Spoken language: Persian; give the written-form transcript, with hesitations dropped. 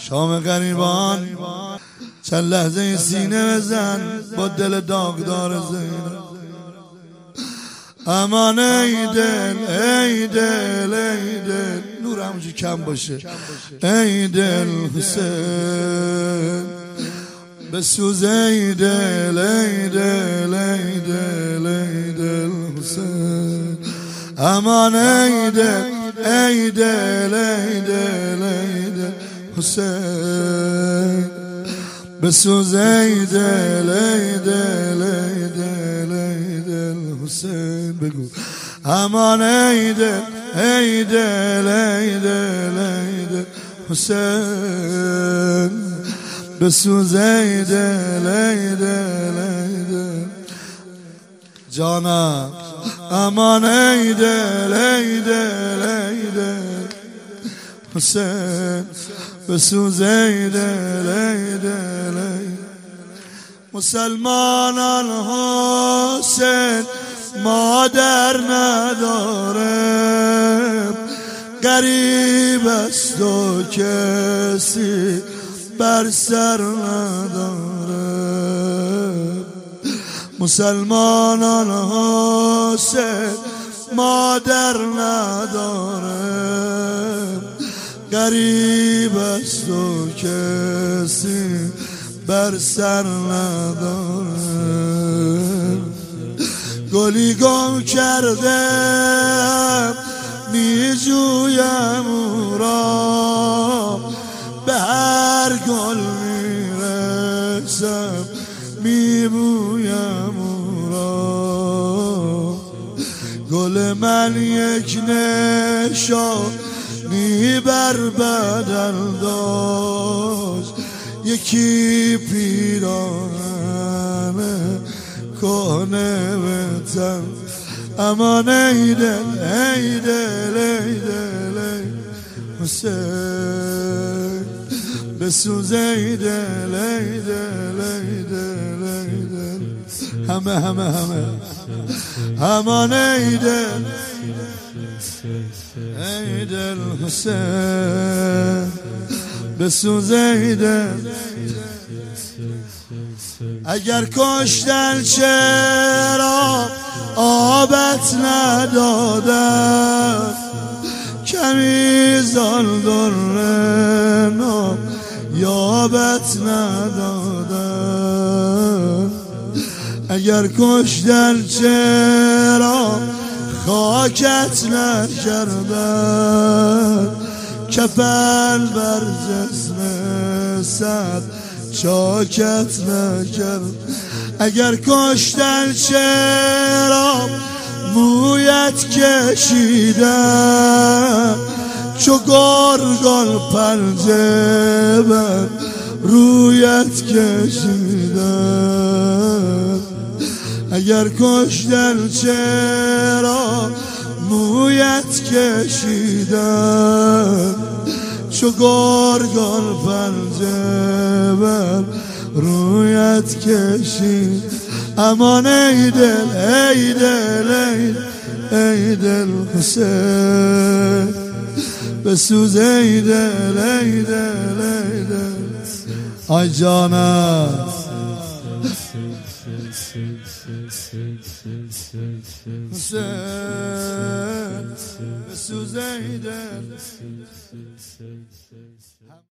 شام غریبان چند لحظه سینه بزن با دل داغدار زینب. امان ای دل ای دل ای دل، نور همونجا کم باشه، ای دل حسین بسوز، ای دل ای دل ای دل ای دل حسین. امان ای دل ای دل ای دل ای دل حسین بسوز، ای دل ای دل ای دل ای دل حسین. بگو امان ای دل ای دل ای دل ای دل حسین بسوز، ای دل ای دل ای دل جانم. امان ای دل ای دل ای دل حسین بسوز، ای دل ای دل ای. مسلمانان حسین مادر نداره، غریب است و کسی بر سر نداره. مسلمانان حسین مادر نداره، غریب است و کسی بر سر نداره. گلی گم کرده می جویم او را، به هر گل می رسم می بویم او را. گل من یک نشانی بر بدن داشت، یکی پیراهن کهنه به تن. امان ای دل ای دل ای دل ای حسین بسوز، ای دل ای دل ای دل ای دل. همه امان ای دل ای دل حسین بسوز، ای دل. اگر کشتن چرا آبت ندادن، کمی زال در نام یابت ندادن. اگر کشتن چرا خاکت نکردن، کفن بر جسم صد چاکت نکرد. اگر کشتن چرا مویت کشیدن، چو گرگان پنجه بر رویت کشیدن. اگر کشتن چرا مویت کشیدن، چو گرگان پنجه بر رویت کشید. امان ای دل ای دل ای دل ای دل حسین بسوز، ای دل ای دل ای دل. آی جانم حسین بسوز، ای دل.